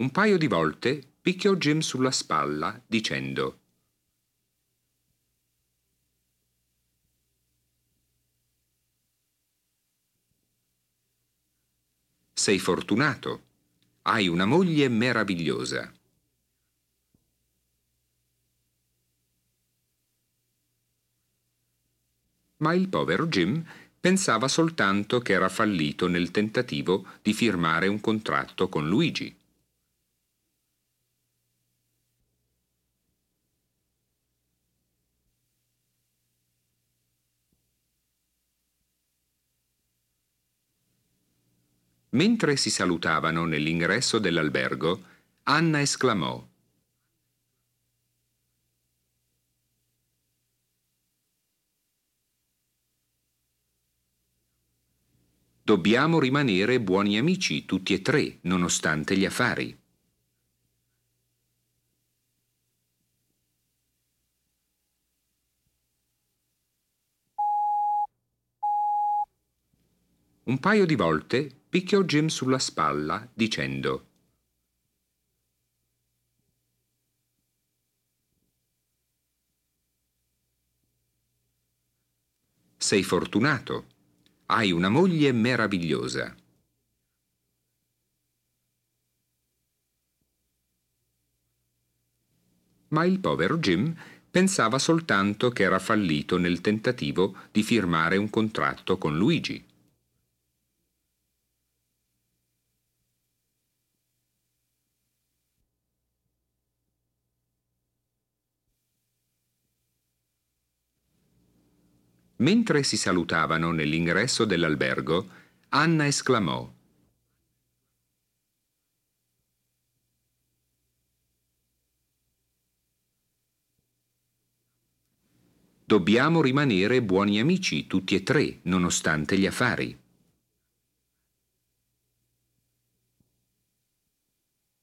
Un paio di volte picchiò Jim sulla spalla dicendo: «Sei fortunato, hai una moglie meravigliosa». Ma il povero Jim pensava soltanto che era fallito nel tentativo di firmare un contratto con Luigi. Mentre si salutavano nell'ingresso dell'albergo, Anna esclamò: «Dobbiamo rimanere buoni amici tutti e tre, nonostante gli affari». Un paio di volte picchiò Jim sulla spalla dicendo: «Sei fortunato, hai una moglie meravigliosa». Ma il povero Jim pensava soltanto che era fallito nel tentativo di firmare un contratto con Luigi. Mentre si salutavano nell'ingresso dell'albergo, Anna esclamò: «Dobbiamo rimanere buoni amici tutti e tre, nonostante gli affari».